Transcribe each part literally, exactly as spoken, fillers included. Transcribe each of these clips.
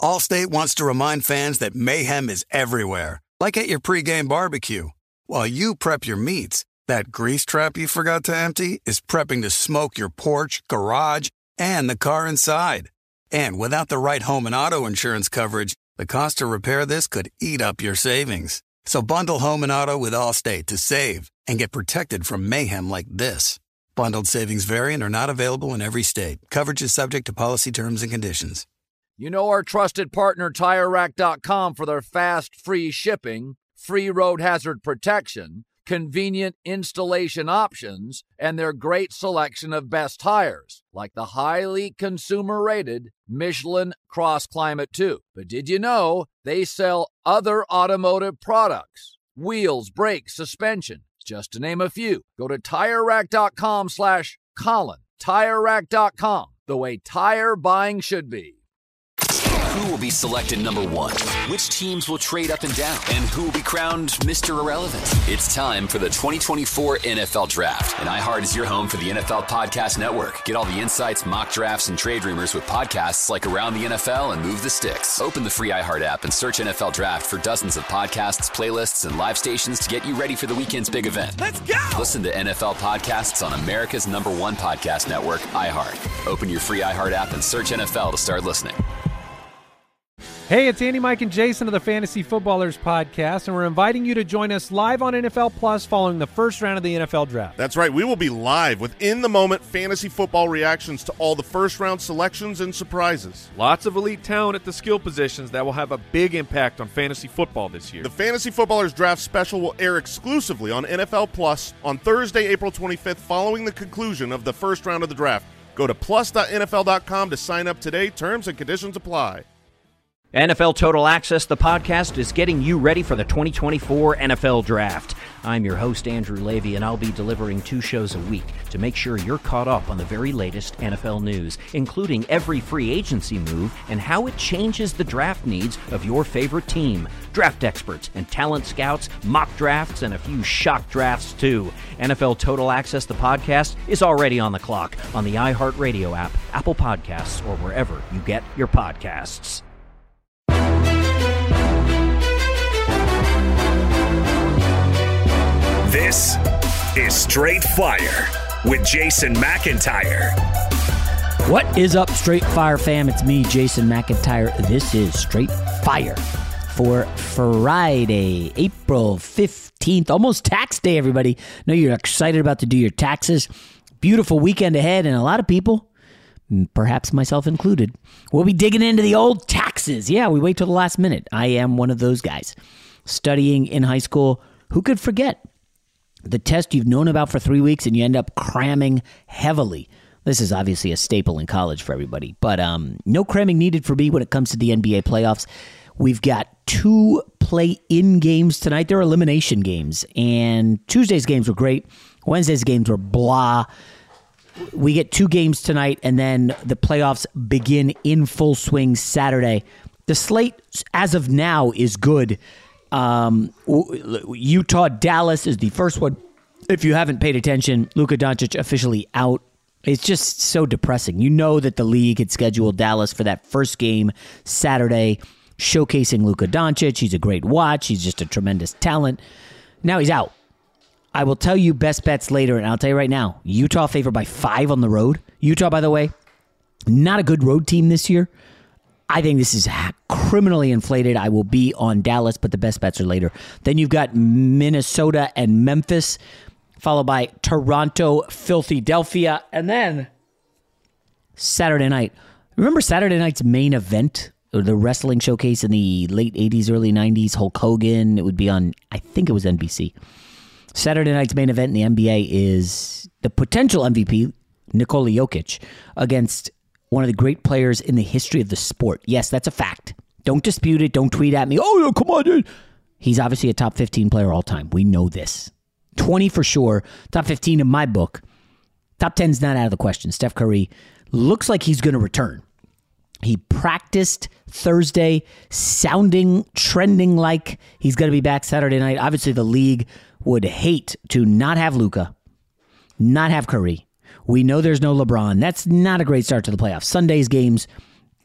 Allstate wants to remind fans that mayhem is everywhere, like at your pregame barbecue. While you prep your meats, that grease trap you forgot to empty is prepping to smoke your porch, garage, and the car inside. And without the right home and auto insurance coverage, the cost to repair this could eat up your savings. So bundle home and auto with Allstate to save and get protected from mayhem like this. Bundled savings vary and are not available in every state. Coverage is subject to policy terms and conditions. You know our trusted partner Tire Rack dot com for their fast, free shipping, free road hazard protection, convenient installation options, and their great selection of best tires, like the highly consumer-rated Michelin Cross Climate two. But did you know they sell other automotive products? Wheels, brakes, suspension, just to name a few. Go to Tire Rack dot com slash Colin. Tire Rack dot com, the way tire buying should be. Who will be selected number one? Which teams will trade up and down? And who will be crowned Mister Irrelevant? It's time for the twenty twenty-four N F L Draft. And iHeart is your home for the N F L Podcast Network. Get all the insights, mock drafts, and trade rumors with podcasts like Around the N F L and Move the Sticks. Open the free iHeart app and search N F L Draft for dozens of podcasts, playlists, and live stations to get you ready for the weekend's big event. Let's go! Listen to N F L podcasts on America's number one podcast network, iHeart. Open your free iHeart app and search N F L to start listening. Hey, it's Andy, Mike, and Jason of the Fantasy Footballers Podcast, and we're inviting you to join us live on N F L Plus following the first round of the N F L Draft. That's right. We will be live with in-the-moment fantasy football reactions to all the first-round selections and surprises. Lots of elite talent at the skill positions that will have a big impact on fantasy football this year. The Fantasy Footballers Draft Special will air exclusively on N F L Plus on Thursday, April twenty-fifth, following the conclusion of the first round of the draft. Go to plus dot N F L dot com to sign up today. Terms and conditions apply. N F L Total Access, the podcast, is getting you ready for the twenty twenty-four N F L Draft. I'm your host, Andrew Levy, and I'll be delivering two shows a week to make sure you're caught up on the very latest N F L news, including every free agency move and how it changes the draft needs of your favorite team. Draft experts and talent scouts, mock drafts, and a few shock drafts, too. N F L Total Access, the podcast, is already on the clock on the iHeartRadio app, Apple Podcasts, or wherever you get your podcasts. This is Straight Fire with Jason McIntyre. What is up, Straight Fire fam? It's me, Jason McIntyre. This is Straight Fire for Friday, April fifteenth. Almost tax day, everybody. I know you're excited about to do your taxes. Beautiful weekend ahead, and a lot of people, perhaps myself included, we'll be digging into the old taxes. Yeah, we wait till the last minute. I am one of those guys. Studying in high school, who could forget? The test you've known about for three weeks and you end up cramming heavily. This is obviously a staple in college for everybody, but um, no cramming needed for me when it comes to the N B A playoffs. We've got two play-in games tonight. They're elimination games, and Tuesday's games were great. Wednesday's games were blah. We get two games tonight, and then the playoffs begin in full swing Saturday. The slate, as of now, is good. Um, Utah, Dallas is the first one. If you haven't paid attention, Luka Doncic officially out. It's just so depressing. You know that the league had scheduled Dallas for that first game Saturday, showcasing Luka Doncic. He's a great watch. He's just a tremendous talent. Now he's out. I will tell you best bets later, and I'll tell you right now, Utah favored by five on the road. Utah, by the way, not a good road team this year. I think this is criminally inflated. I will be on Dallas, but the best bets are later. Then you've got Minnesota and Memphis, followed by Toronto, Philadelphia, and then Saturday night. Remember Saturday night's main event, or the wrestling showcase in the late eighties, early nineties, Hulk Hogan? It would be on, I think it was N B C. Saturday night's main event in the N B A is the potential M V P, Nikola Jokic, against one of the great players in the history of the sport. Yes, that's a fact. Don't dispute it. Don't tweet at me. Oh, no, come on, dude. He's obviously a top fifteen player all time. We know this. twenty for sure. Top fifteen in my book. Top ten's not out of the question. Steph Curry looks like he's going to return. He practiced Thursday, sounding, trending like he's going to be back Saturday night. Obviously, the league would hate to not have Luka, not have Curry. We know there's no LeBron. That's not a great start to the playoffs. Sunday's games,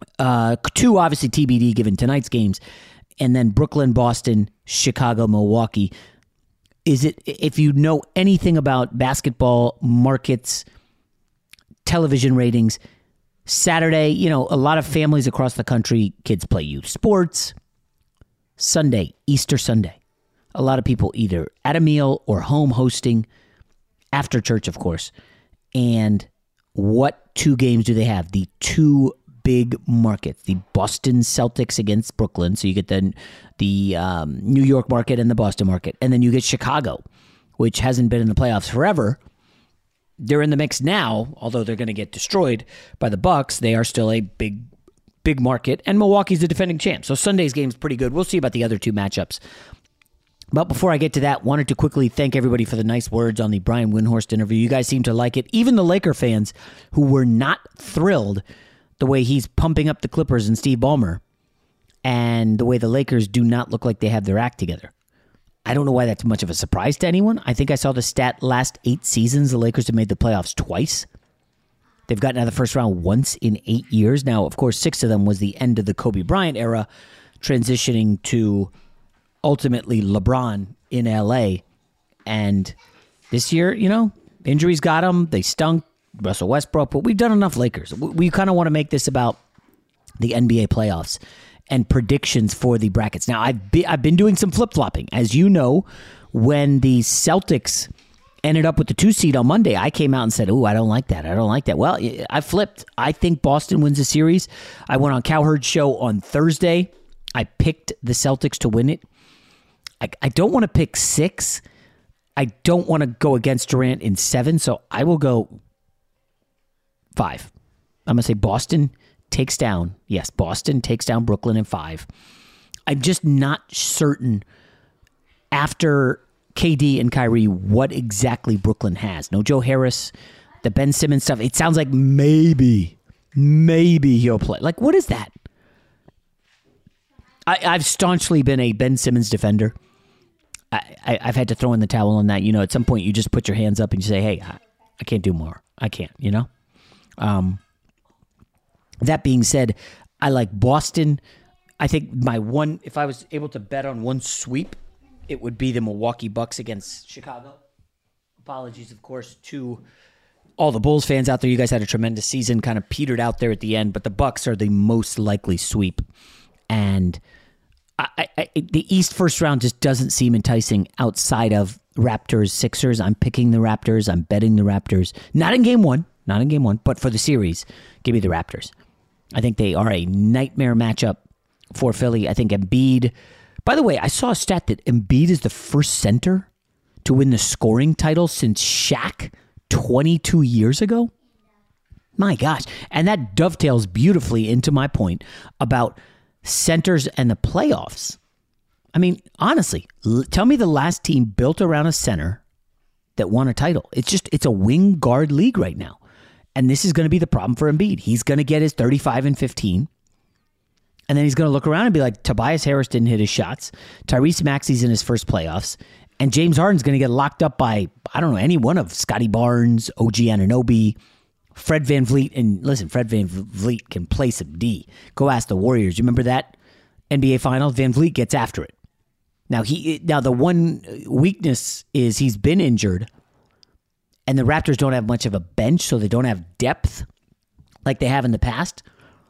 Uh, two, obviously, T B D given tonight's games. And then Brooklyn, Boston, Chicago, Milwaukee. Is it, if you know anything about basketball markets, television ratings, Saturday, you know, a lot of families across the country, kids play youth sports. Sunday, Easter Sunday. A lot of people either at a meal or home hosting, after church, of course. And what two games do they have? The two big markets, the Boston Celtics against Brooklyn. So you get the, the um, New York market and the Boston market. And then you get Chicago, which hasn't been in the playoffs forever. They're in the mix now, although they're going to get destroyed by the Bucks. They are still a big, big market. And Milwaukee's the defending champ. So Sunday's game's pretty good. We'll see about the other two matchups. But before I get to that, wanted to quickly thank everybody for the nice words on the Brian Windhorst interview. You guys seem to like it. Even the Laker fans who were not thrilled the way he's pumping up the Clippers and Steve Ballmer, and the way the Lakers do not look like they have their act together. I don't know why that's much of a surprise to anyone. I think I saw the stat last eight seasons, the Lakers have made the playoffs twice. They've gotten out of the first round once in eight years. Now, of course, six of them was the end of the Kobe Bryant era, transitioning to ultimately LeBron in L A. And this year, you know, injuries got them. They stunk. Russell Westbrook. But we've done enough Lakers. We, we kind of want to make this about the N B A playoffs and predictions for the brackets. Now, I've, be, I've been doing some flip-flopping. As you know, when the Celtics ended up with the two seed on Monday, I came out and said, oh, I don't like that. I don't like that. Well, I flipped. I think Boston wins the series. I went on Cowherd's show on Thursday. I picked the Celtics to win it. I, I don't want to pick six. I don't want to go against Durant in seven, so I will go five. I'm going to say Boston takes down. Yes, Boston takes down Brooklyn in five. I'm just not certain after K D and Kyrie what exactly Brooklyn has. No Joe Harris, the Ben Simmons stuff. It sounds like maybe, maybe he'll play. Like, what is that? I, I've staunchly been a Ben Simmons defender. I, I, I've had to throw in the towel on that. You know, at some point you just put your hands up and you say, hey, I, I can't do more. I can't, you know? Um, that being said, I like Boston. I think my one, if I was able to bet on one sweep, it would be the Milwaukee Bucks against Chicago. Apologies, of course, to all the Bulls fans out there. You guys had a tremendous season, kind of petered out there at the end, but the Bucks are the most likely sweep. And I, I, the East first round just doesn't seem enticing outside of Raptors, Sixers. I'm picking the Raptors. I'm betting the Raptors. Not in game one. Not in game one, but for the series, give me the Raptors. I think they are a nightmare matchup for Philly. I think Embiid... By the way, I saw a stat that Embiid is the first center to win the scoring title since Shaq twenty-two years ago. My gosh. And that dovetails beautifully into my point about centers and the playoffs. I mean, honestly, l- tell me the last team built around a center that won a title. It's just, it's a wing guard league right now. And this is going to be the problem for Embiid. He's going to get his thirty-five and fifteen. And then he's going to look around and be like, Tobias Harris didn't hit his shots. Tyrese Maxey's in his first playoffs. And James Harden's going to get locked up by, I don't know, any one of Scotty Barnes, O G Anunoby, Fred VanVleet. And listen, Fred VanVleet can play some D. Go ask the Warriors. You remember that N B A Finals? VanVleet gets after it. Now, he now the one weakness is he's been injured. And the Raptors don't have much of a bench, so they don't have depth like they have in the past.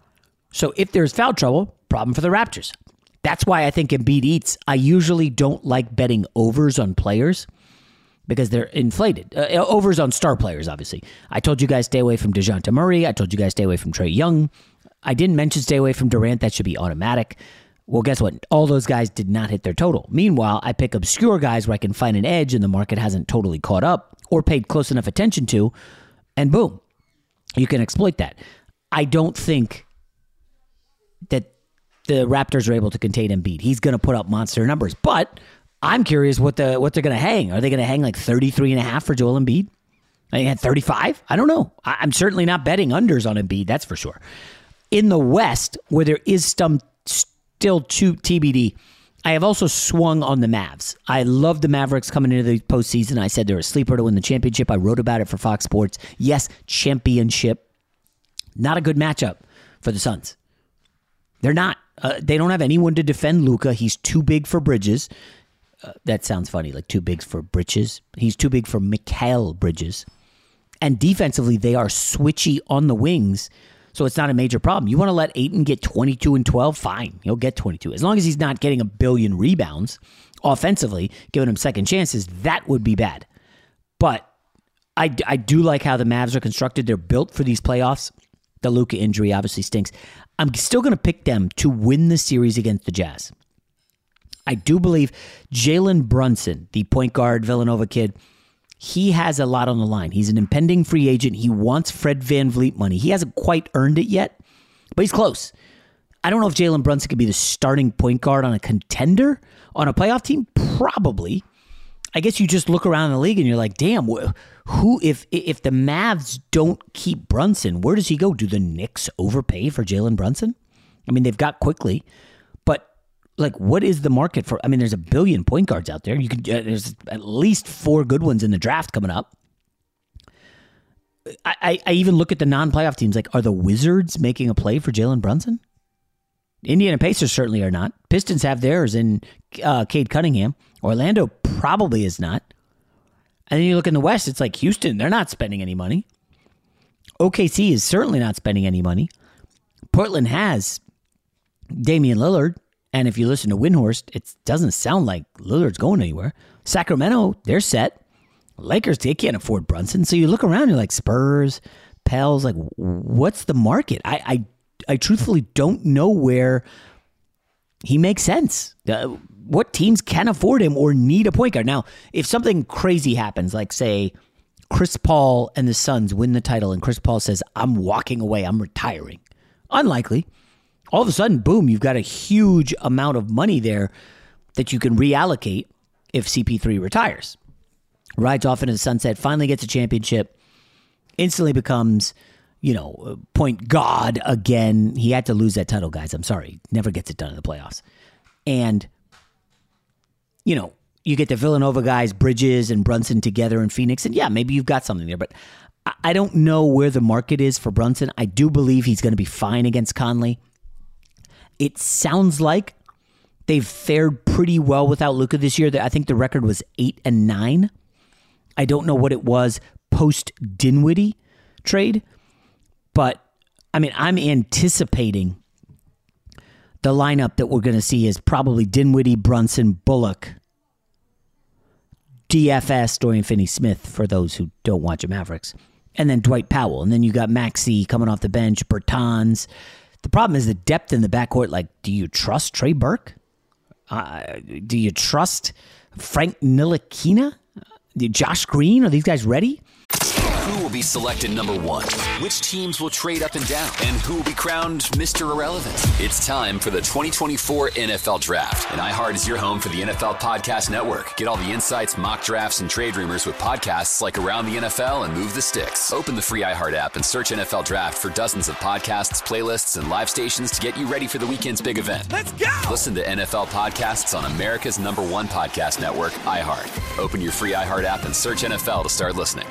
So if there's foul trouble, problem for the Raptors. That's why I think Embiid eats. I usually don't like betting overs on players because they're inflated. Uh, overs on star players, obviously. I told you guys stay away from DeJounte Murray. I told you guys stay away from Trae Young. I didn't mention stay away from Durant. That should be automatic. Well, guess what? All those guys did not hit their total. Meanwhile, I pick obscure guys where I can find an edge and the market hasn't totally caught up or paid close enough attention to, and boom, you can exploit that. I don't think that the Raptors are able to contain Embiid. He's going to put up monster numbers, but I'm curious what the what they're going to hang. Are they going to hang like thirty-three and a half for Joel Embiid? I mean, at thirty-five? I don't know. I, I'm certainly not betting unders on Embiid, that's for sure. In the West, where there is some still two T B D, I have also swung on the Mavs. I love the Mavericks coming into the postseason. I said they're a sleeper to win the championship. I wrote about it for Fox Sports. Yes, championship. Not a good matchup for the Suns. They're not. Uh, they don't have anyone to defend Luka. He's too big for Bridges. Uh, that sounds funny, like too big for Bridges. He's too big for Mikal Bridges. And defensively, they are switchy on the wings, so it's not a major problem. You want to let Ayton get twenty-two and twelve? Fine, he'll get twenty-two. As long as he's not getting a billion rebounds offensively, giving him second chances, that would be bad. But I, I do like how the Mavs are constructed. They're built for these playoffs. The Luka injury obviously stinks. I'm still going to pick them to win the series against the Jazz. I do believe Jalen Brunson, the point guard Villanova kid, he has a lot on the line. He's an impending free agent. He wants Fred VanVleet money. He hasn't quite earned it yet, but he's close. I don't know if Jalen Brunson could be the starting point guard on a contender, on a playoff team. Probably. I guess you just look around the league and you're like, damn, who, if if the Mavs don't keep Brunson, where does he go? Do the Knicks overpay for Jalen Brunson? I mean, they've got Quickly, but like, what is the market for? I mean, there's a billion point guards out there. You could uh, there's at least four good ones in the draft coming up. I, I, I even look at the non-playoff teams. Like, are the Wizards making a play for Jalen Brunson? Indiana Pacers certainly are not. Pistons have theirs in uh, Cade Cunningham. Orlando probably is not. And then you look in the West, it's like Houston, they're not spending any money. O K C is certainly not spending any money. Portland has Damian Lillard. And if you listen to Windhorst, it doesn't sound like Lillard's going anywhere. Sacramento, they're set. Lakers, they can't afford Brunson. So you look around, you're like Spurs, Pels, like what's the market? I I, I truthfully don't know where he makes sense. Uh, what teams can afford him or need a point guard? Now, if something crazy happens, like say Chris Paul and the Suns win the title and Chris Paul says, I'm walking away, I'm retiring. Unlikely. All of a sudden, boom, you've got a huge amount of money there that you can reallocate if C P three retires. Rides off into the sunset, finally gets a championship, instantly becomes, you know, point god again. He had to lose that title, guys. I'm sorry. Never gets it done in the playoffs. And, you know, you get the Villanova guys, Bridges and Brunson together in Phoenix, and yeah, maybe you've got something there, but I don't know where the market is for Brunson. I do believe he's going to be fine against Conley. It sounds like they've fared pretty well without Luka this year. I think the record was eight and nine. I don't know what it was post Dinwiddie trade, but I mean, I'm anticipating the lineup that we're going to see is probably Dinwiddie, Brunson, Bullock, D F S, Dorian Finney-Smith, for those who don't watch the Mavericks, and then Dwight Powell. And then you got Maxey coming off the bench, Bertans. The problem is the depth in the backcourt. Like, do you trust Trey Burke? Uh, do you trust Frank Ntilikina? Josh Green? Are these guys ready? Who will be selected number one? Which teams will trade up and down? And who will be crowned Mister Irrelevant? It's time for the twenty twenty-four N F L Draft. And iHeart is your home for the N F L Podcast Network. Get all the insights, mock drafts, and trade rumors with podcasts like Around the N F L and Move the Sticks. Open the free iHeart app and search N F L Draft for dozens of podcasts, playlists, and live stations to get you ready for the weekend's big event. Let's go! Listen to N F L podcasts on America's number one podcast network, iHeart. Open your free iHeart app and search N F L to start listening.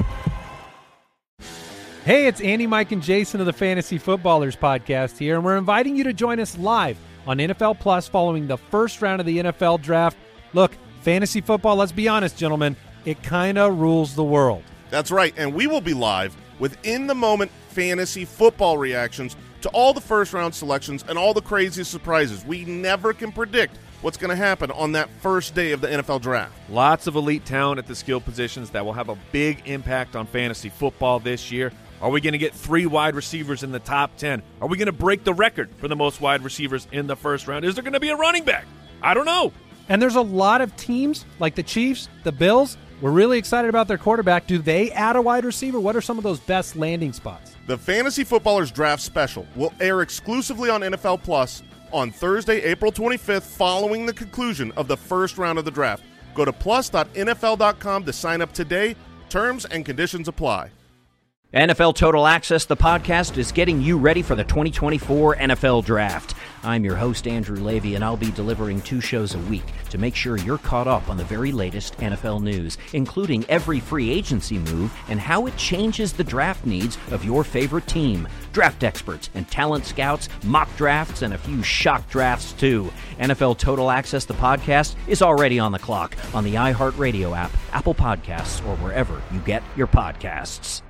Hey, it's Andy, Mike, and Jason of the Fantasy Footballers podcast here, and we're inviting you to join us live on N F L Plus following the first round of the N F L Draft. Look, fantasy football, let's be honest, gentlemen, it kind of rules the world. That's right, and we will be live with in-the-moment fantasy football reactions to all the first-round selections and all the crazy surprises. We never can predict what's going to happen on that first day of the N F L Draft. Lots of elite talent at the skill positions that will have a big impact on fantasy football this year. Are we going to get three wide receivers in the top ten? Are we going to break the record for the most wide receivers in the first round? Is there going to be a running back? I don't know. And there's a lot of teams like the Chiefs, the Bills. We're really excited about their quarterback. Do they add a wide receiver? What are some of those best landing spots? The Fantasy Footballers Draft Special will air exclusively on N F L Plus on Thursday, April twenty-fifth, following the conclusion of the first round of the draft. Go to plus dot N F L dot com to sign up today. Terms and conditions apply. N F L Total Access, the podcast, is getting you ready for the twenty twenty-four N F L Draft. I'm your host, Andrew Levy, and I'll be delivering two shows a week to make sure you're caught up on the very latest N F L news, including every free agency move and how it changes the draft needs of your favorite team. Draft experts and talent scouts, mock drafts, and a few shock drafts, too. N F L Total Access, the podcast, is already on the clock on the iHeartRadio app, Apple Podcasts, or wherever you get your podcasts.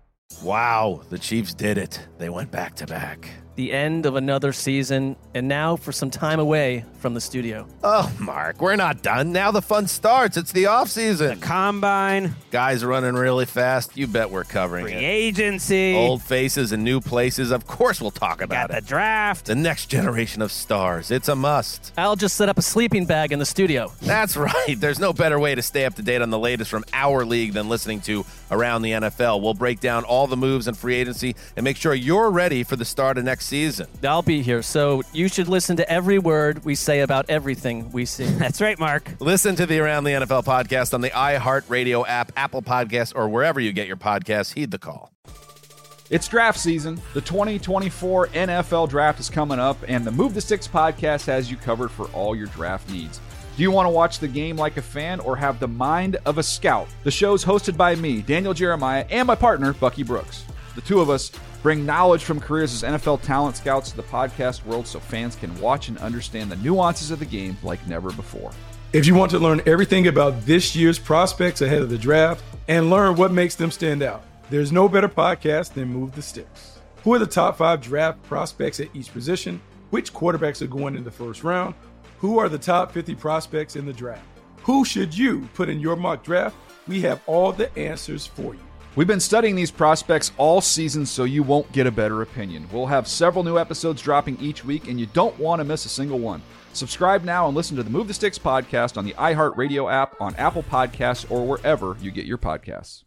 Wow, the Chiefs did it. They went back-to-back. The end of another season, and now for some time away from the studio. Oh, Mark, we're not done. Now the fun starts. It's the offseason. The combine. Guys running really fast. You bet we're covering Free it. agency. Old faces and new places. Of course we'll talk about Got it. the draft. The next generation of stars. It's a must. I'll just set up a sleeping bag in the studio. That's right. There's no better way to stay up to date on the latest from our league than listening to Around the N F L. We'll break down all the moves in free agency and make sure you're ready for the start of next season. I'll be here, so you should listen to every word we say about everything we see. That's right, Mark. Listen to the Around the N F L podcast on the iHeartRadio app, Apple Podcasts, or wherever you get your podcasts. Heed the call. It's draft season. The twenty twenty-four N F L draft is coming up, and the Move the Sticks podcast has you covered for all your draft needs. Do you want to watch the game like a fan or have the mind of a scout? The show's hosted by me, Daniel Jeremiah, and my partner, Bucky Brooks. The two of us bring knowledge from careers as N F L talent scouts to the podcast world so fans can watch and understand the nuances of the game like never before. If you want to learn everything about this year's prospects ahead of the draft and learn what makes them stand out, there's no better podcast than Move the Sticks. Who are the top five draft prospects at each position? Which quarterbacks are going in the first round? Who are the top fifty prospects in the draft? Who should you put in your mock draft? We have all the answers for you. We've been studying these prospects all season so you won't get a better opinion. We'll have several new episodes dropping each week, and you don't want to miss a single one. Subscribe now and listen to the Move the Sticks podcast on the iHeartRadio app, on Apple Podcasts, or wherever you get your podcasts.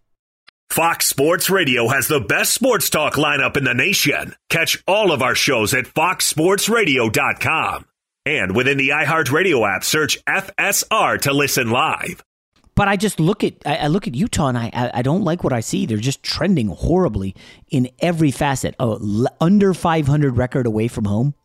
Fox Sports Radio has the best sports talk lineup in the nation. Catch all of our shows at fox sports radio dot com. And within the iHeartRadio app, search F S R to listen live. But I just look at I, I look at Utah and I I don't like what I see. They're just trending horribly in every facet. Oh, l- under five hundred record away from home.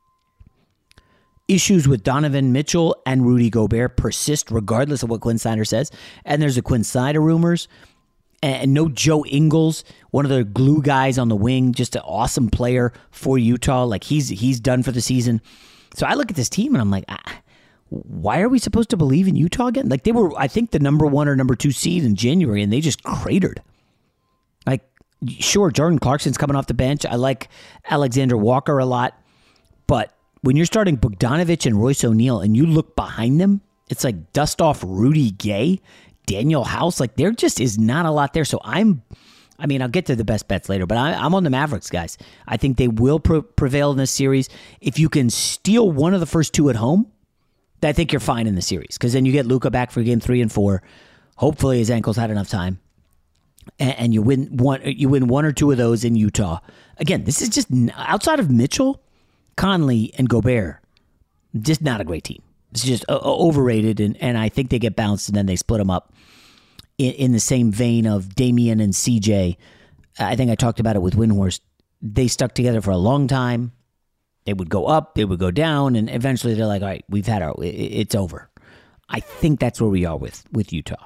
Issues with Donovan Mitchell and Rudy Gobert persist regardless of what Quinn Snyder says. And there's a Quinn Snyder rumors. And no Joe Ingles, one of the glue guys on the wing, just an awesome player for Utah. Like he's he's done for the season. So I look at this team and I'm like, ah, why are we supposed to believe in Utah again? Like they were, I think, the number one or number two seed in January, and they just cratered. Like, sure, Jordan Clarkson's coming off the bench. I like Alexander Walker a lot. But when you're starting Bogdanovich and Royce O'Neal and you look behind them, it's like dust off Rudy Gay, Daniel House. Like there just is not a lot there. So I'm, I mean, I'll get to the best bets later, but I, I'm on the Mavericks, guys. I think they will pre- prevail in this series. If you can steal one of the first two at home, I think you're fine in the series because then you get Luka back for game three and four. Hopefully his ankle's had enough time, and, and you win one. You win one or two of those in Utah. Again, this is just outside of Mitchell, Conley, and Gobert, just not a great team. It's just uh, overrated, and, and I think they get bounced, and then they split them up. In, in the same vein of Damian and C J, I think I talked about it with Windhorst. They stuck together for a long time. They would go up, they would go down, and eventually they're like, all right, we've had our, it's over. I think that's where we are with, with Utah.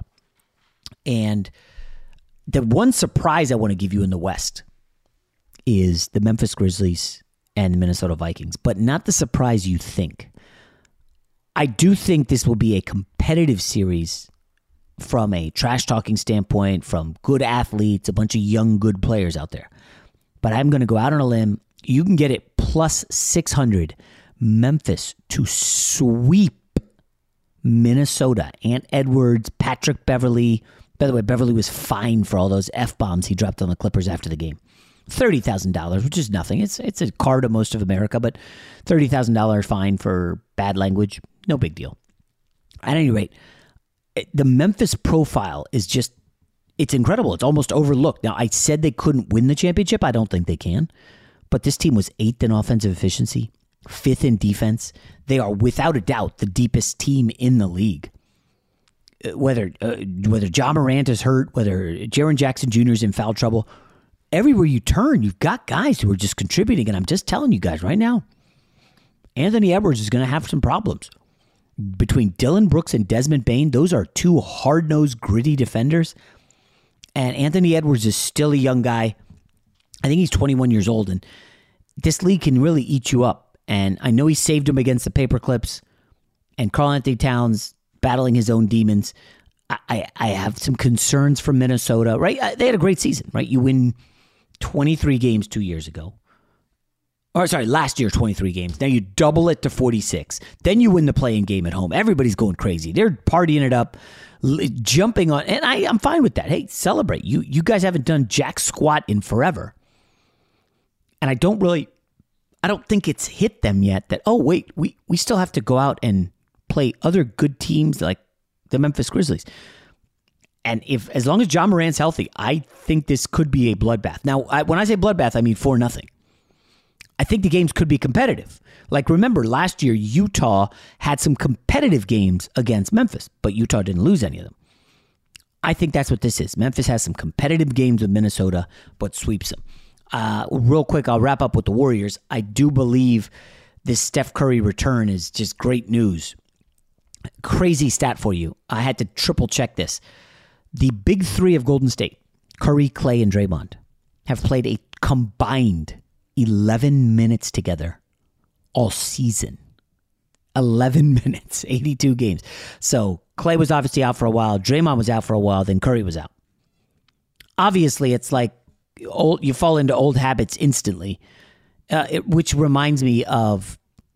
And the one surprise I want to give you in the West is the Memphis Grizzlies and the Minnesota Vikings, but not the surprise you think. I do think this will be a competitive series from a trash-talking standpoint, from good athletes, a bunch of young, good players out there. But I'm going to go out on a limb. You can get it plus six hundred. Memphis to sweep Minnesota. Ant Edwards, Patrick Beverly. By the way, Beverly was fined for all those F-bombs he dropped on the Clippers after the game. thirty thousand dollars, which is nothing. It's it's a car to most of America, but thirty thousand dollars fine for bad language, no big deal. At any rate, the Memphis profile is just, it's incredible. It's almost overlooked. Now, I said they couldn't win the championship. I don't think they can. But this team was eighth in offensive efficiency, fifth in defense. They are, without a doubt, the deepest team in the league. Whether uh, whether Ja Morant is hurt, whether Jaren Jackson Junior is in foul trouble, everywhere you turn, you've got guys who are just contributing. And I'm just telling you guys right now, Anthony Edwards is going to have some problems. Between Dylan Brooks and Desmond Bain, those are two hard-nosed, gritty defenders. And Anthony Edwards is still a young guy. I think he's twenty-one years old, and this league can really eat you up. And I know he saved him against the Paperclips, and Karl-Anthony Towns battling his own demons. I, I, I have some concerns for Minnesota, right? They had a great season, right? You win twenty-three games two years ago. Or sorry, last year, twenty-three games. Now you double it to forty-six. Then you win the play-in game at home. Everybody's going crazy. They're partying it up, jumping on, and I, I'm fine with that. Hey, celebrate. You, you guys haven't done jack squat in forever. And I don't really, I don't think it's hit them yet that, oh, wait, we, we still have to go out and play other good teams like the Memphis Grizzlies. And if, as long as John Morant's healthy, I think this could be a bloodbath. Now, I, when I say bloodbath, I mean four nothing. I think the games could be competitive. Like, remember, last year, Utah had some competitive games against Memphis, but Utah didn't lose any of them. I think that's what this is. Memphis has some competitive games with Minnesota, but sweeps them. Uh, real quick, I'll wrap up with the Warriors. I do believe this Steph Curry return is just great news. Crazy stat for you. I had to triple check this. The big three of Golden State, Curry, Klay, and Draymond, have played a combined eleven minutes together all season. eleven minutes, eighty-two games. So Klay was obviously out for a while. Draymond was out for a while. Then Curry was out. Obviously, it's like old, you fall into old habits instantly, uh, it, which reminds me of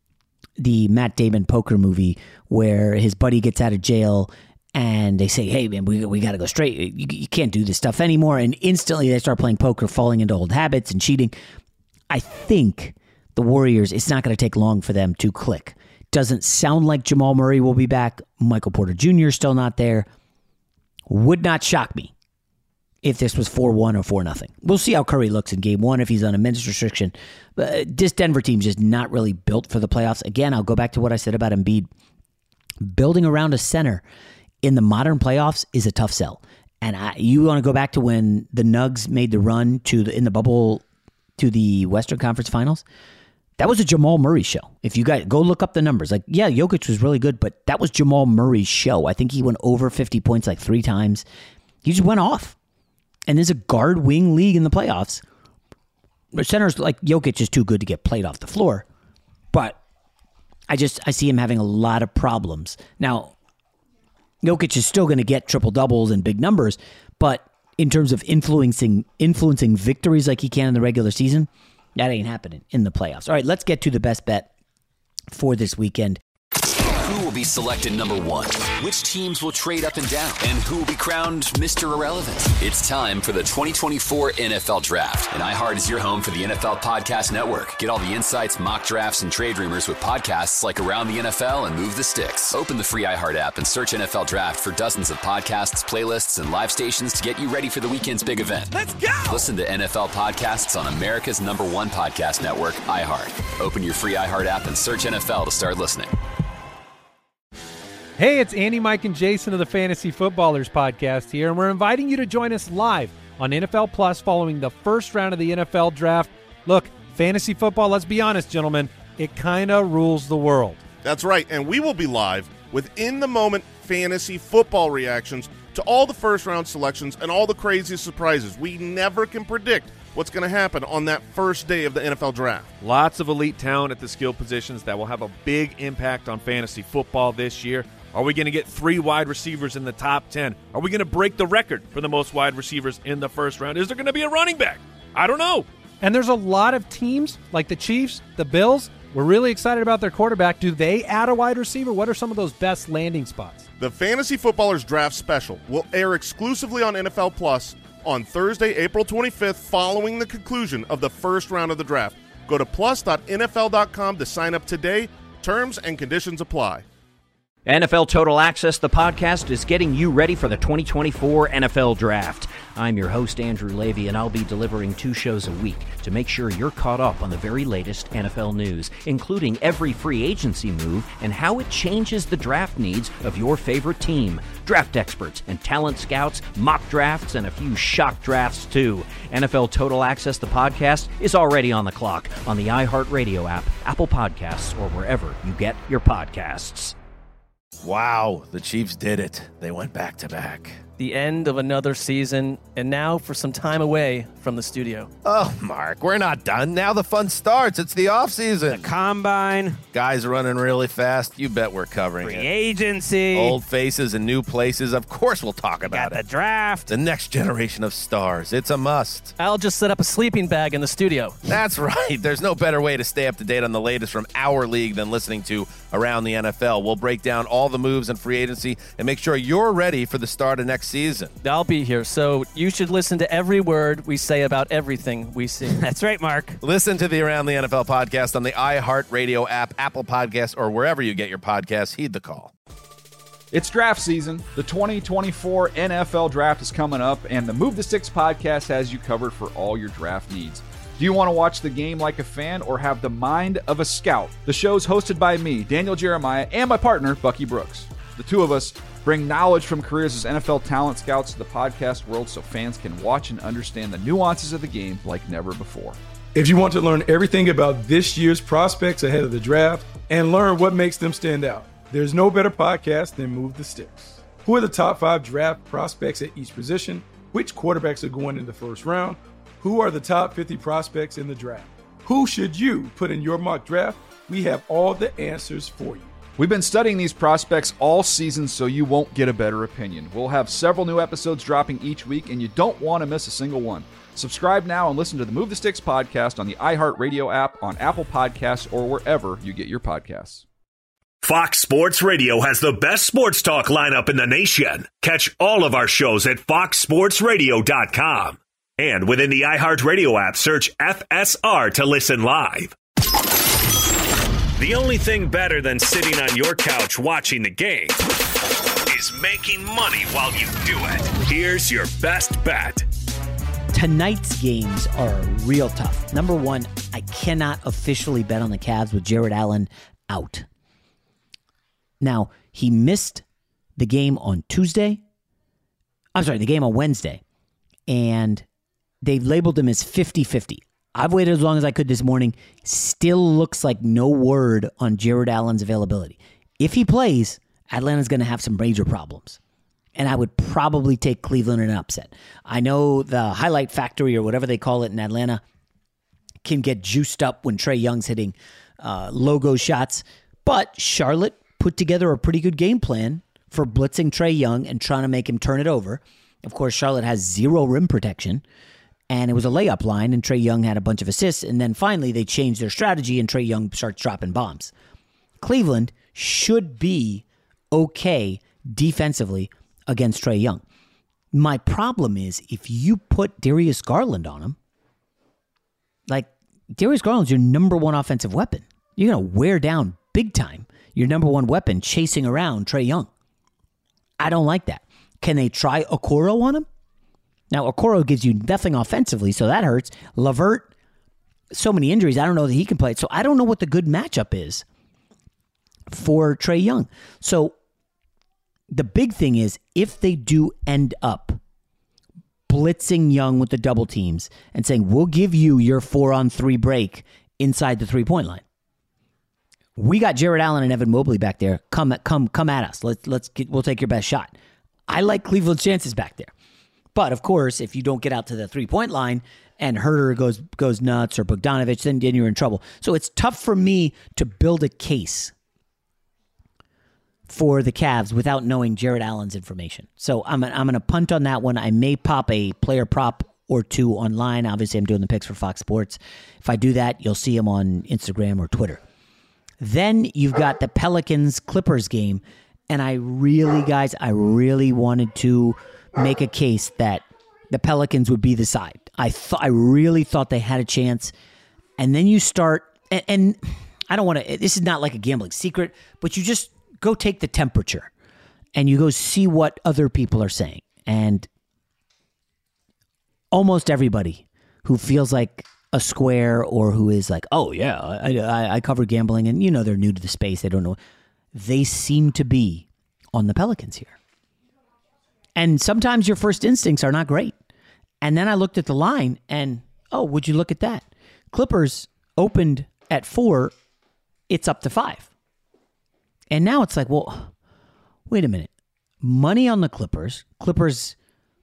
the Matt Damon poker movie where his buddy gets out of jail and they say, hey, man, we, we got to go straight. You, you can't do this stuff anymore. And instantly they start playing poker, falling into old habits and cheating. I think the Warriors, it's not going to take long for them to click. Doesn't sound like Jamal Murray will be back. Michael Porter Junior is still not there. Would not shock me if this was four one or four nothing. We'll see how Curry looks in game one if he's on a minutes restriction. But this Denver team's just not really built for the playoffs. Again, I'll go back to what I said about Embiid. Building around a center in the modern playoffs is a tough sell. And I, you want to go back to when the Nugs made the run to the, in the bubble to the Western Conference Finals? That was a Jamal Murray show. If you guys go look up the numbers, like, yeah, Jokic was really good, but that was Jamal Murray's show. I think he went over fifty points like three times. He just went off. And there's a guard wing league in the playoffs. Centers like Jokic is too good to get played off the floor. But I just, I see him having a lot of problems. Now, Jokic is still going to get triple doubles and big numbers, but in terms of influencing influencing victories like he can in the regular season, that ain't happening in the playoffs. All right, let's get to the best bet for this weekend. Who will be selected number one? Which teams will trade up and down? And who will be crowned Mister Irrelevant? It's time for the twenty twenty-four N F L Draft. And iHeart is your home for the N F L Podcast Network. Get all the insights, mock drafts, and trade rumors with podcasts like Around the N F L and Move the Sticks. Open the free iHeart app and search N F L Draft for dozens of podcasts, playlists, and live stations to get you ready for the weekend's big event. Let's go! Listen to N F L podcasts on America's number one podcast network, iHeart. Open your free iHeart app and search N F L to start listening. Hey, it's Andy, Mike, and Jason of the Fantasy Footballers Podcast here, and we're inviting you to join us live on N F L Plus following the first round of the N F L Draft. Look, fantasy football, let's be honest, gentlemen, it kind of rules the world. That's right, and we will be live with in-the-moment fantasy football reactions to all the first-round selections and all the crazy surprises. We never can predict what's going to happen on that first day of the N F L Draft. Lots of elite talent at the skill positions that will have a big impact on fantasy football this year. Are we going to get three wide receivers in the top ten? Are we going to break the record for the most wide receivers in the first round? Is there going to be a running back? I don't know. And there's a lot of teams like the Chiefs, the Bills. We're really excited about their quarterback. Do they add a wide receiver? What are some of those best landing spots? The Fantasy Footballers Draft Special will air exclusively on N F L Plus on Thursday, April twenty-fifth, following the conclusion of the first round of the draft. Go to plus dot N F L dot com to sign up today. Terms and conditions apply. N F L Total Access, the podcast, is getting you ready for the twenty twenty-four N F L Draft. I'm your host, Andrew Levy, and I'll be delivering two shows a week to make sure you're caught up on the very latest N F L news, including every free agency move and how it changes the draft needs of your favorite team. Draft experts and talent scouts, mock drafts, and a few shock drafts, too. N F L Total Access, the podcast, is already on the clock on the iHeartRadio app, Apple Podcasts, or wherever you get your podcasts. Wow, the Chiefs did it. They went back to back. The end of another season, and now for some time away from the studio. Oh, Mark, we're not done. Now the fun starts. It's the offseason. The combine. Guys running really fast. You bet we're covering Free it. agency. Old faces and new places. Of course we'll talk about Got it. the draft. The next generation of stars. It's a must. I'll just set up a sleeping bag in the studio. That's right. There's no better way to stay up to date on the latest from our league than listening to Around the N F L. We'll break down all the moves in free agency and make sure you're ready for the start of next season. I'll be here, so you should listen to every word we say about everything we see. That's right, Mark. Listen to the Around the N F L podcast on the iHeartRadio app, Apple Podcasts, or wherever you get your podcasts. Heed the call. It's draft season. The twenty twenty-four N F L Draft is coming up, and the Move the Sticks podcast has you covered for all your draft needs. Do you want to watch the game like a fan or have the mind of a scout? The show's hosted by me, Daniel Jeremiah, and my partner, Bucky Brooks. The two of us bring knowledge from careers as N F L talent scouts to the podcast world so fans can watch and understand the nuances of the game like never before. If you want to learn everything about this year's prospects ahead of the draft and learn what makes them stand out, there's no better podcast than Move the Sticks. Who are the top five draft prospects at each position? Which quarterbacks are going in the first round? Who are the top fifty prospects in the draft? Who should you put in your mock draft? We have all the answers for you. We've been studying these prospects all season so you won't get a better opinion. We'll have several new episodes dropping each week, and you don't want to miss a single one. Subscribe now and listen to the Move the Sticks podcast on the iHeartRadio app, on Apple Podcasts, or wherever you get your podcasts. Fox Sports Radio has the best sports talk lineup in the nation. Catch all of our shows at fox sports radio dot com. And within the iHeartRadio app, search F S R to listen live. The only thing better than sitting on your couch watching the game is making money while you do it. Here's your best bet. Tonight's games are real tough. Number one, I cannot officially bet on the Cavs with Jared Allen out. Now, he missed the game on Tuesday. I'm sorry, the game on Wednesday. And they've labeled him as fifty-fifty. I've waited as long as I could this morning. Still looks like no word on Jared Allen's availability. If he plays, Atlanta's going to have some major problems. And I would probably take Cleveland in an upset. I know the highlight factory or whatever they call it in Atlanta can get juiced up when Trae Young's hitting uh, logo shots. But Charlotte put together a pretty good game plan for blitzing Trae Young and trying to make him turn it over. Of course, Charlotte has zero rim protection. And it was a layup line, and Trae Young had a bunch of assists. And then finally, they changed their strategy, and Trae Young starts dropping bombs. Cleveland should be okay defensively against Trae Young. My problem is if you put Darius Garland on him, like Darius Garland's your number one offensive weapon. You're going to wear down big time your number one weapon chasing around Trae Young. I don't like that. Can they try Okoro on him? Now, Okoro gives you nothing offensively, so that hurts. LeVert, so many injuries, I don't know that he can play. So I don't know what the good matchup is for Trae Young. So the big thing is, if they do end up blitzing Young with the double teams and saying, we'll give you your four-on-three break inside the three-point line. We got Jared Allen and Evan Mobley back there. Come, come, come at us. Let's, let's get, we'll take your best shot. I like Cleveland's chances back there. But, of course, if you don't get out to the three-point line and Herter goes goes nuts or Bogdanovich, then, then you're in trouble. So it's tough for me to build a case for the Cavs without knowing Jared Allen's information. So I'm, I'm going to punt on that one. I may pop a player prop or two online. Obviously, I'm doing the picks for Fox Sports. If I do that, you'll see them on Instagram or Twitter. Then you've got the Pelicans-Clippers game. And I really, guys, I really wanted to make a case that the Pelicans would be the side. I thought, I really thought they had a chance. And then you start, and, and I don't want to, this is not like a gambling secret, but you just go take the temperature and you go see what other people are saying. And almost everybody who feels like a square or who is like, oh, yeah, I, I, I cover gambling, and, you know, they're new to the space. They don't know. They seem to be on the Pelicans here. And sometimes your first instincts are not great. And then I looked at the line and, oh, would you look at that? Clippers opened at four. It's up to five. And now it's like, well, wait a minute. Money on the Clippers. Clippers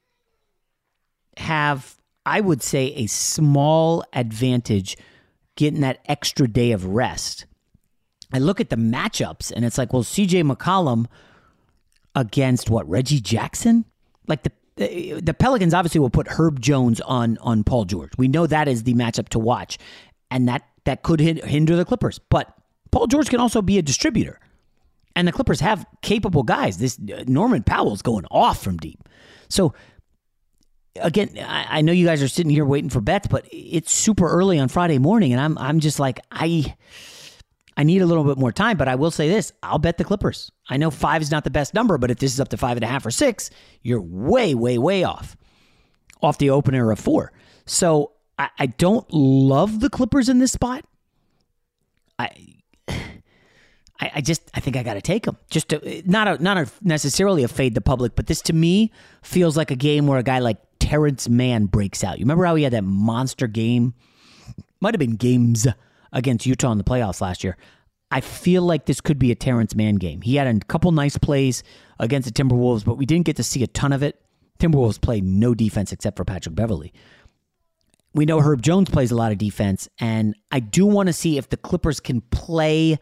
have, I would say, a small advantage getting that extra day of rest. I look at the matchups, and it's like, well, C J McCollum against what, Reggie Jackson? Like the the Pelicans obviously will put Herb Jones on on Paul George. We know that is the matchup to watch, and that that could hinder the Clippers. But Paul George can also be a distributor, and the Clippers have capable guys. This Norman Powell's going off from deep. So again, I, I know you guys are sitting here waiting for bets, but it's super early on Friday morning, and I'm I'm just like I. I need a little bit more time, but I will say this. I'll bet the Clippers. I know five is not the best number, but if this is up to five and a half or six, you're way, way, way off. Off the opener of four. So I, I don't love the Clippers in this spot. I I, I just, I think I got to take them. Just to, not a, not a necessarily a fade the public, but this to me feels like a game where a guy like Terrence Mann breaks out. You remember how he had that monster game? Might have been games against Utah in the playoffs last year. I feel like this could be a Terrence Mann game. He had a couple nice plays against the Timberwolves, but we didn't get to see a ton of it. Timberwolves played no defense except for Patrick Beverley. We know Herb Jones plays a lot of defense, and I do want to see if the Clippers can play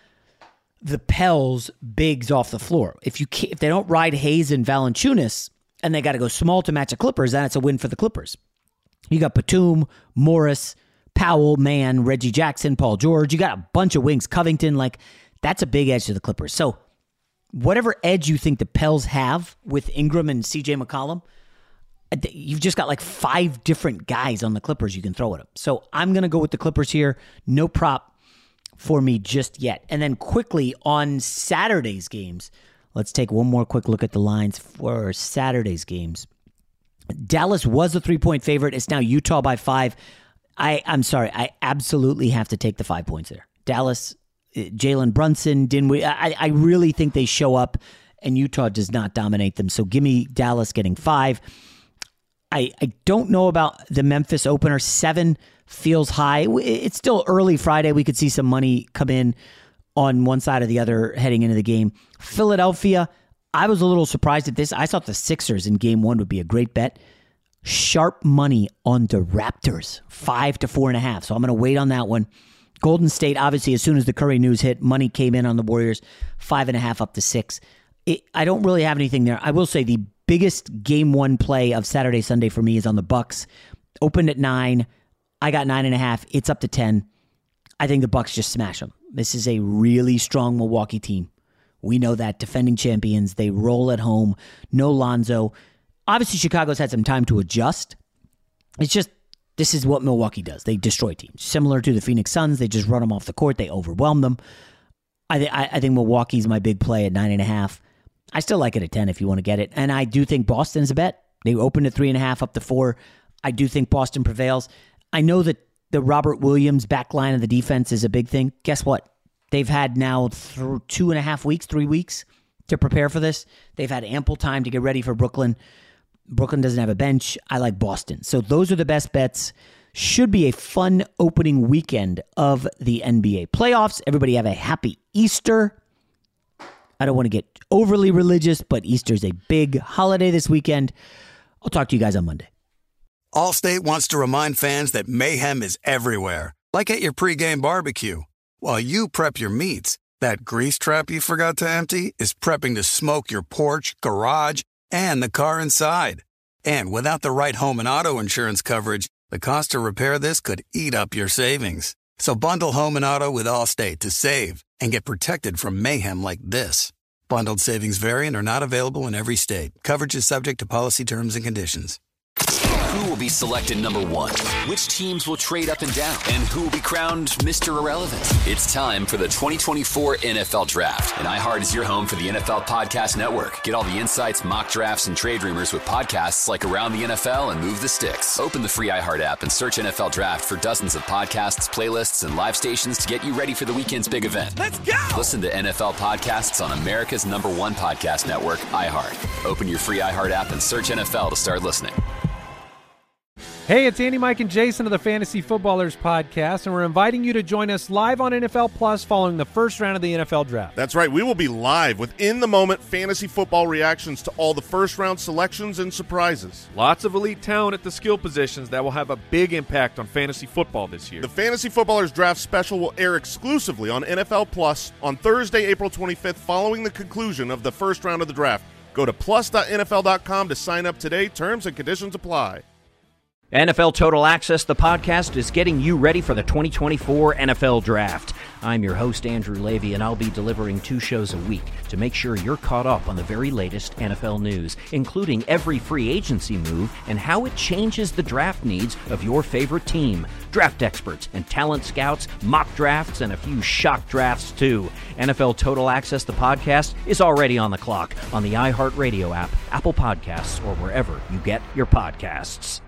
the Pels bigs off the floor. If you can't, if they don't ride Hayes and Valanciunas, and they got to go small to match the Clippers, then it's a win for the Clippers. You got Batum, Morris, Powell, Mann, Reggie Jackson, Paul George. You got a bunch of wings. Covington, like, that's a big edge to the Clippers. So whatever edge you think the Pels have with Ingram and C J McCollum, you've just got like five different guys on the Clippers you can throw at them. So I'm going to go with the Clippers here. No prop for me just yet. And then quickly on Saturday's games, let's take one more quick look at the lines for Saturday's games. Dallas was a three-point favorite. It's now Utah by five. I, I'm sorry. I absolutely have to take the five points there. Dallas, Jalen Brunson, Dinwiddie. I, I really think they show up, and Utah does not dominate them. So give me Dallas getting five. I, I don't know about the Memphis opener. Seven feels high. It's still early Friday. We could see some money come in on one side or the other heading into the game. Philadelphia, I was a little surprised at this. I thought the Sixers in game one would be a great bet. Sharp money on the Raptors, five to four and a half. So I'm going to wait on that one. Golden State, obviously, as soon as the Curry news hit, money came in on the Warriors, five and a half up to six. It, I don't really have anything there. I will say the biggest game one play of Saturday, Sunday for me is on the Bucks. Opened at nine. I got nine and a half. It's up to ten. I think the Bucks just smash them. This is a really strong Milwaukee team. We know that. Defending champions. They roll at home. No Lonzo. Obviously, Chicago's had some time to adjust. It's just, this is what Milwaukee does. They destroy teams. Similar to the Phoenix Suns, they just run them off the court. They overwhelm them. I, th- I think Milwaukee's my big play at nine and a half. I still like it at ten if you want to get it. And I do think Boston's a bet. They opened at three and a half up to four. I do think Boston prevails. I know that the Robert Williams back line of the defense is a big thing. Guess what? They've had now th- two and a half weeks, three weeks to prepare for this. They've had ample time to get ready for Brooklyn. Brooklyn doesn't have a bench. I like Boston. So those are the best bets. Should be a fun opening weekend of the N B A playoffs. Everybody have a happy Easter. I don't want to get overly religious, but Easter's a big holiday this weekend. I'll talk to you guys on Monday. Allstate wants to remind fans that mayhem is everywhere, like at your pregame barbecue. While you prep your meats, that grease trap you forgot to empty is prepping to smoke your porch, garage, and the car inside. And without the right home and auto insurance coverage, the cost to repair this could eat up your savings. So bundle home and auto with Allstate to save and get protected from mayhem like this. Bundled savings vary and are not available in every state. Coverage is subject to policy terms and conditions. Who will be selected number one? Which teams will trade up and down? And who will be crowned Mister Irrelevant? It's time for the twenty twenty-four N F L Draft. And iHeart is your home for the N F L Podcast Network. Get all the insights, mock drafts, and trade rumors with podcasts like Around the N F L and Move the Sticks. Open the free iHeart app and search N F L Draft for dozens of podcasts, playlists, and live stations to get you ready for the weekend's big event. Let's go! Listen to N F L podcasts on America's number one podcast network, iHeart. Open your free iHeart app and search N F L to start listening. Hey, it's Andy, Mike, and Jason of the Fantasy Footballers Podcast, and we're inviting you to join us live on N F L Plus following the first round of the N F L Draft. That's right. We will be live with in-the-moment fantasy football reactions to all the first-round selections and surprises. Lots of elite talent at the skill positions that will have a big impact on fantasy football this year. The Fantasy Footballers Draft Special will air exclusively on N F L Plus on Thursday, April twenty-fifth, following the conclusion of the first round of the draft. Go to plus dot N F L dot com to sign up today. Terms and conditions apply. N F L Total Access, the podcast, is getting you ready for the twenty twenty-four N F L Draft. I'm your host, Andrew Levy, and I'll be delivering two shows a week to make sure you're caught up on the very latest N F L news, including every free agency move and how it changes the draft needs of your favorite team. Draft experts and talent scouts, mock drafts, and a few shock drafts, too. N F L Total Access, the podcast, is already on the clock on the iHeartRadio app, Apple Podcasts, or wherever you get your podcasts.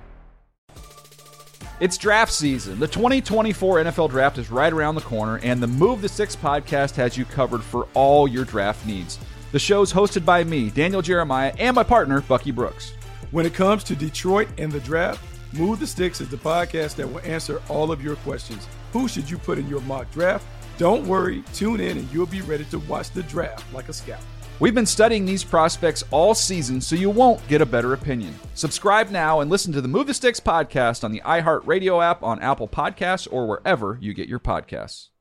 It's draft season. The twenty twenty-four N F L Draft is right around the corner, and the Move the Sticks podcast has you covered for all your draft needs. The show's hosted by me, Daniel Jeremiah, and my partner, Bucky Brooks. When it comes to Detroit and the draft, Move the Sticks is the podcast that will answer all of your questions. Who should you put in your mock draft? Don't worry, tune in and you'll be ready to watch the draft like a scout. We've been studying these prospects all season, so you won't get a better opinion. Subscribe now and listen to the Move the Sticks podcast on the iHeartRadio app, on Apple Podcasts, or wherever you get your podcasts.